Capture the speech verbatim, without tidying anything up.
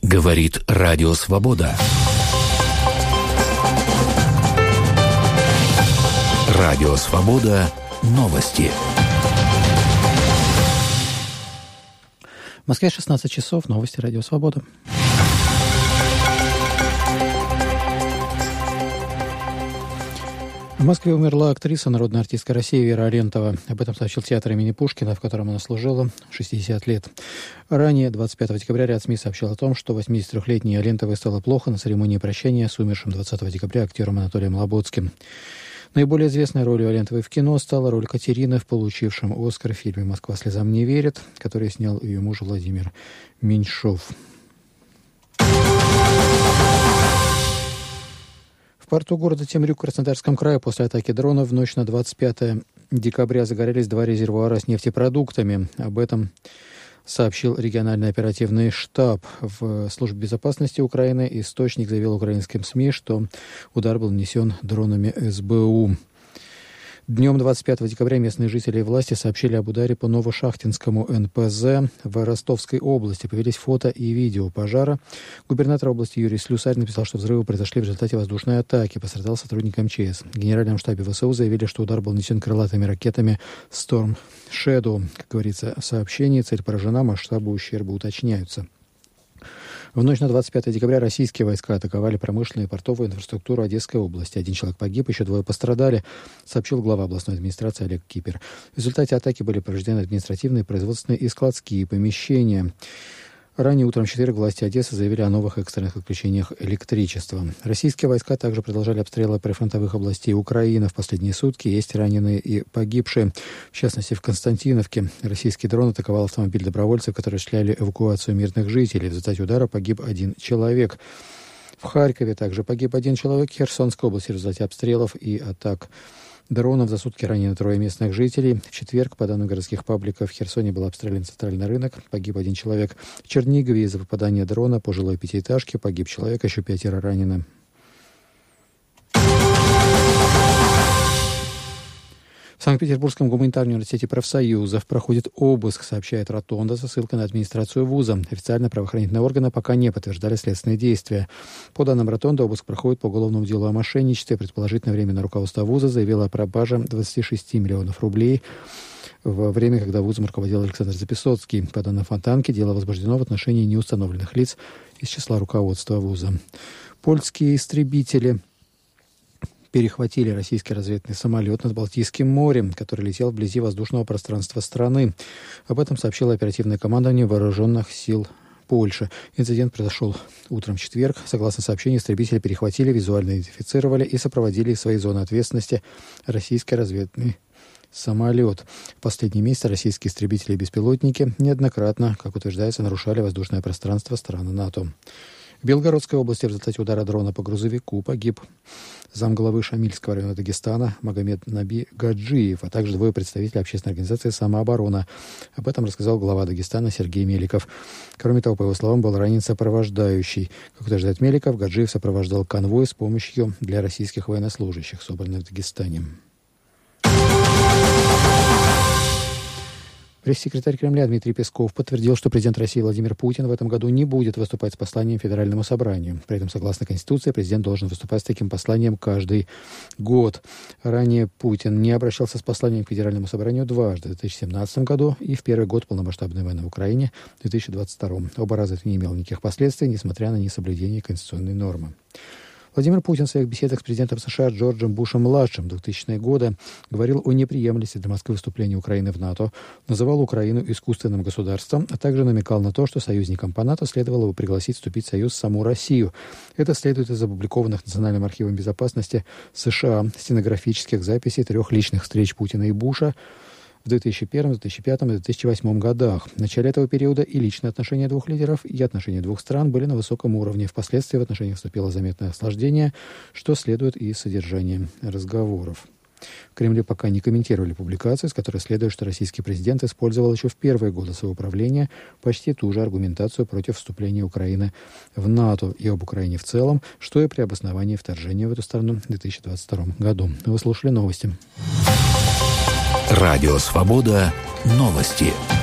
Говорит Радио Свобода. Радио Свобода. Новости. В Москве шестнадцать часов. Новости Радио Свобода. В Москве умерла актриса, народная артистка России Вера Алентова. Об этом сообщил театр имени Пушкина, в котором она служила шестьдесят лет. Ранее, двадцать пятого декабря, ряд СМИ сообщил о том, что восьмидесятитрёхлетней Алентовой стало плохо на церемонии прощания с умершим двадцатого декабря актером Анатолием Лоботским. Наиболее известной ролью Алентовой в кино стала роль Катерины в получившем «Оскар» в фильме «Москва слезам не верит», который снял ее муж Владимир Меньшов. В порту города Темрюк в Краснодарском крае после атаки дронов в ночь на двадцать пятое декабря загорелись два резервуара с нефтепродуктами. Об этом сообщил региональный оперативный штаб. В службе безопасности Украины источник заявил украинским СМИ, что удар был нанесен дронами СБУ. Днем двадцать пятого декабря местные жители и власти сообщили об ударе по Новошахтинскому эн пэ зэ в Ростовской области. Появились фото и видео пожара. Губернатор области Юрий Слюсарь написал, что взрывы произошли в результате воздушной атаки. Пострадал сотрудник эм че эс. В Генеральном штабе вэ эс у заявили, что удар был нанесен крылатыми ракетами Storm Shadow. Как говорится в сообщении, цель поражена, масштабы ущерба уточняются. В ночь на двадцать пятое декабря российские войска атаковали промышленную и портовую инфраструктуру Одесской области. Один человек погиб, еще двое пострадали, сообщил глава областной администрации Олег Кипер. В результате атаки были повреждены административные, производственные и складские помещения. Ранее утром в четверг власти Одессы заявили о новых экстренных отключениях электричества. Российские войска также продолжали обстрелы прифронтовых областей Украины. В последние сутки есть раненые и погибшие. В частности, в Константиновке российский дрон атаковал автомобиль добровольцев, которые осуществляли эвакуацию мирных жителей. В результате удара погиб один человек. В Харькове также погиб один человек. В Херсонской области в результате обстрелов и атак дронов за сутки ранены трое местных жителей. В четверг, по данным городских пабликов, в Херсоне был обстрелян центральный рынок. Погиб один человек. В Чернигове из-за попадания дрона по жилой пятиэтажке погиб человек, еще пятеро ранены. В Санкт-Петербургском гуманитарном университете профсоюзов проходит обыск, сообщает Ротонда со ссылкой на администрацию вуза. Официально правоохранительные органы пока не подтверждали следственные действия. По данным Ротонда, обыск проходит по уголовному делу о мошенничестве. Предположительно, временное руководство вуза заявило о пропаже двадцати шести миллионов рублей во время, когда вузом руководил Александр Записоцкий. По данным Фонтанки, дело возбуждено в отношении неустановленных лиц из числа руководства вуза. Польские истребители перехватили российский разведывательный самолет над Балтийским морем, который летел вблизи воздушного пространства страны. Об этом сообщило оперативное командование вооруженных сил Польши. Инцидент произошел утром в четверг. Согласно сообщению, истребители перехватили, визуально идентифицировали и сопроводили из своей зоны ответственности российский разведывательный самолет. В последние месяцы российские истребители и беспилотники неоднократно, как утверждается, нарушали воздушное пространство стран НАТО. В Белгородской области в результате удара дрона по грузовику погиб замглавы Шамильского района Дагестана Магомед Наби Гаджиев, а также двое представителей общественной организации «Самооборона». Об этом рассказал глава Дагестана Сергей Меликов. Кроме того, по его словам, был ранен сопровождающий. Как утверждает Меликов, Гаджиев сопровождал конвой с помощью для российских военнослужащих, собранных в Дагестане. Пресс-секретарь Кремля Дмитрий Песков подтвердил, что президент России Владимир Путин в этом году не будет выступать с посланием Федеральному собранию. При этом, согласно Конституции, президент должен выступать с таким посланием каждый год. Ранее Путин не обращался с посланием к Федеральному собранию дважды, в две тысячи семнадцатом году и в первый год полномасштабной войны в Украине в две тысячи двадцать втором. Оба раза это не имело никаких последствий, несмотря на несоблюдение конституционной нормы. Владимир Путин в своих беседах с президентом США Джорджем Бушем-младшим двухтысячного года говорил о неприемлемости для Москвы вступления Украины в НАТО, называл Украину искусственным государством, а также намекал на то, что союзникам по НАТО следовало бы пригласить вступить в союз саму Россию. Это следует из опубликованных Национальным архивом безопасности США стенографических записей трех личных встреч Путина и Буша в две тысячи первом, две тысячи пятом и две тысячи восьмом годах. В начале этого периода и личные отношения двух лидеров, и отношения двух стран были на высоком уровне. Впоследствии в отношениях вступило заметное охлаждение, что следует и из содержания разговоров. В Кремле пока не комментировали публикацию, с которой следует, что российский президент использовал еще в первые годы своего правления почти ту же аргументацию против вступления Украины в НАТО и об Украине в целом, что и при обосновании вторжения в эту страну в две тысячи двадцать втором году. Вы слушали новости. Радио «Свобода». Новости.